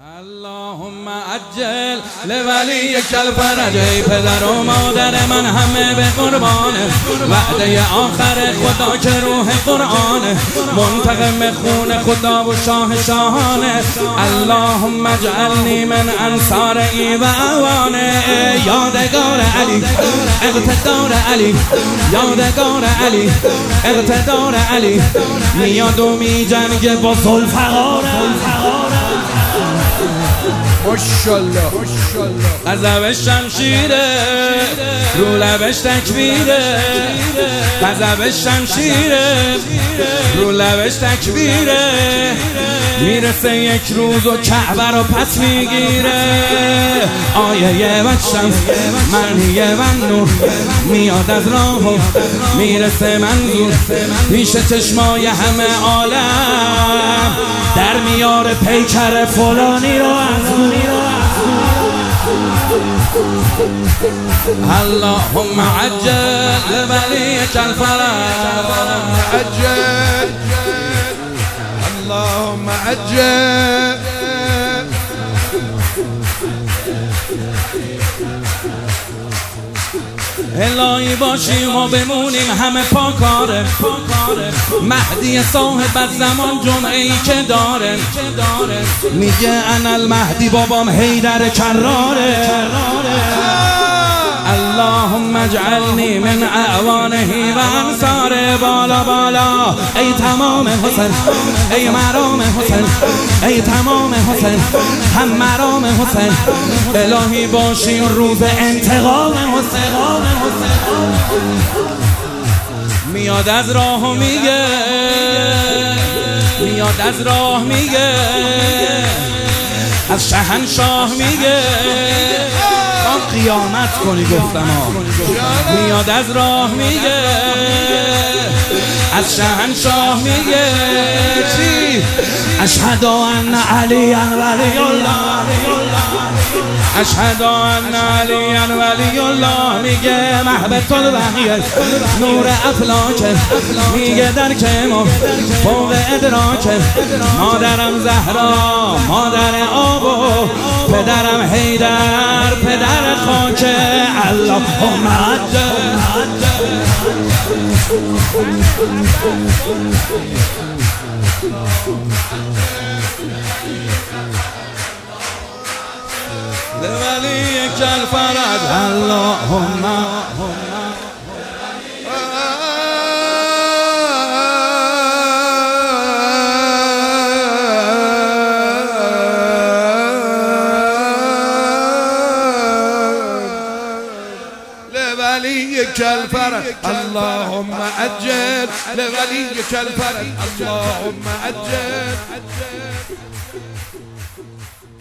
اللهم عجل لولیک الفرج. ای پدر و مادر من همه به قربانه، وعده آخر خدا که روح قرآنه، منتقم خون خدا و شاه شاهانه. اللهم اجعلنی من انصار ای و اوانه. یادگار علی اقتدار علی، یادگار علی اقتدار علی، میاد و می جنگه با ذوالفقار. ماشاءالله غضب شمشیره رو لبش تکبیره، غضب شمشیره رو لبش تکبیره. میرسه یک روز و کعبه رو پس میگیره. آیه و شمس معنیه و نور میاد از راه و میرسه منظور پیش چشمای همه عالم. در میاره پیکر فلانی رو از اللهم عجل لولیک الفرج. عجل اللهم عجل. الهی باشیم و بمونیم همه پاکاره، مهدی صاحب از زمان جمعه ای که داره، میگه انا المهدی بابام حیدر کراره. اللهم اجعلنی من اعوانه و انصاره. بالا بالا ای تمام حسن، ای مرام حسن، ای تمام حسن، هم مرام حسن. الهی باشی روز انتقام حسن. میاد از راه و میگه، میاد از راه میگه، از شهنشاه میگه قیامت کنی گفتم میاد از راه میگه، از شهنشاه میگه چی؟ اشهد ان علی ولی الله، اشهد ان علی ولی الله. میگه محبت البقیه نور افلاک، میگه در کمال فوق ادراک. مادرم زهرا مادر آب و پدرم حیدر پدر خاک. اللهم عجل لولیک الفرج. اللهم لولیک الفرج. اللهم عجل لولیک الفرج. اللهم عجل.